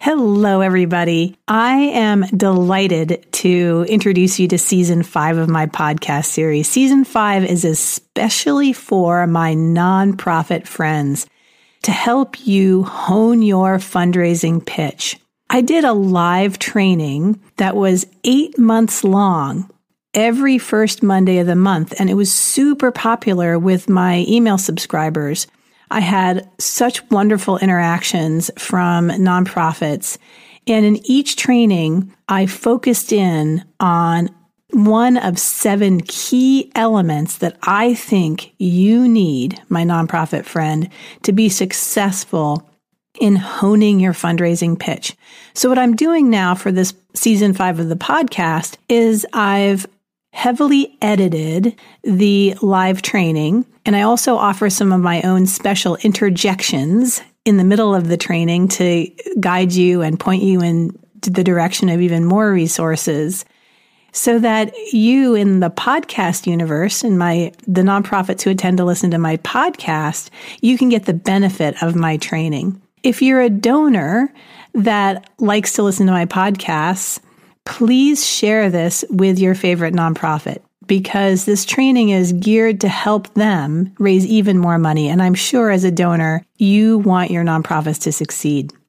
Hello, everybody. I am delighted to introduce you to Season 5 of my podcast series. Season 5 is especially for my nonprofit friends to help you hone your fundraising pitch. I did a live training that was 8 months long every first Monday of the month, and it was super popular with my email subscribers. I had such wonderful interactions from nonprofits. And in each training, I focused in on one of 7 key elements that I think you need, my nonprofit friend, to be successful in honing your fundraising pitch. So what I'm doing now for this season 5 of the podcast is I've heavily edited the live training, and I also offer some of my own special interjections in the middle of the training to guide you and point you in the direction of even more resources so that you in the podcast universe, the nonprofits who attend to listen to my podcast, you can get the benefit of my training. If you're a donor that likes to listen to my podcasts, please share this with your favorite nonprofit because this training is geared to help them raise even more money. And I'm sure as a donor, you want your nonprofits to succeed.